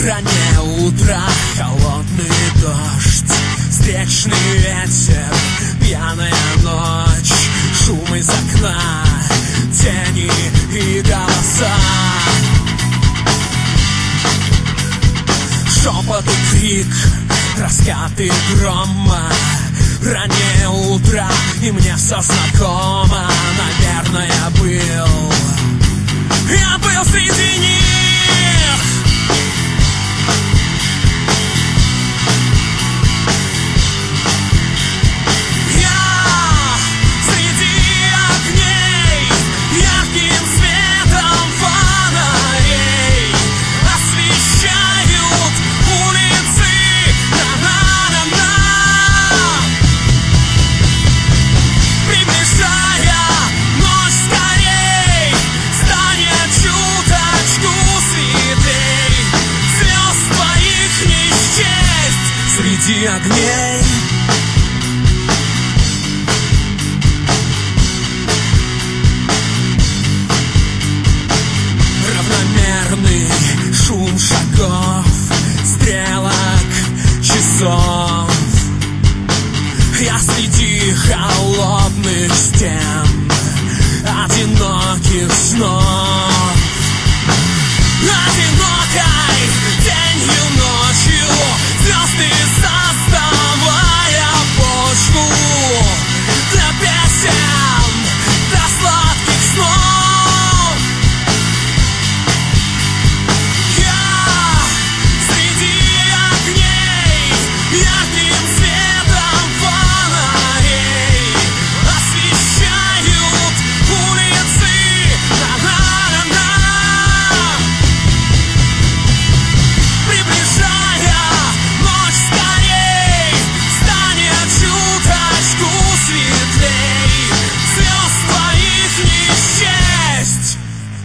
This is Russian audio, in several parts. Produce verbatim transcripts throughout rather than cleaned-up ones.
Раннее утро, холодный дождь, встречный ветер, пьяная ночь, шум из окна, тени и голоса. Шепот и крик, раскаты грома. Раннее утро, и мне все знакомо. Наверное, я был, я был среди них. Среди огней равномерный шум шагов, стрелок, часов. Я среди холодных стен, одиноких снов. Одинокой денью, ночью, звезды создавая почву для песен, для сладких снов. Я среди огней, ярким светом фонарей освещают улицы. На-на-на-на. Приближая ночь скорей, станет чуточку светлей, звезд твоих не счесть.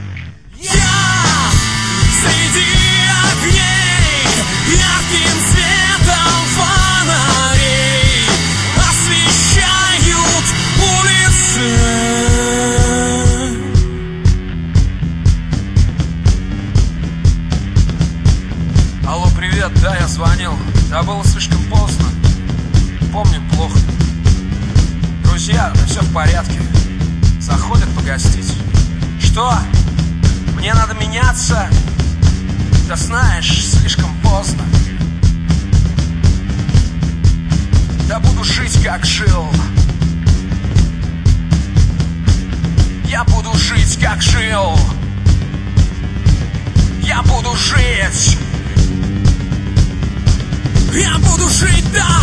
Я среди огней, ярким светом фонарей освещают улицы. Алло, привет, да, я звонил. Да, было слишком поздно. Помню плохо. Друзья, да все в порядке. Заходят погостить. Что? Мне надо меняться? Да знаешь, слишком поздно. Да буду жить, как жил. Я буду жить, как жил. Я буду жить. Я буду жить, да.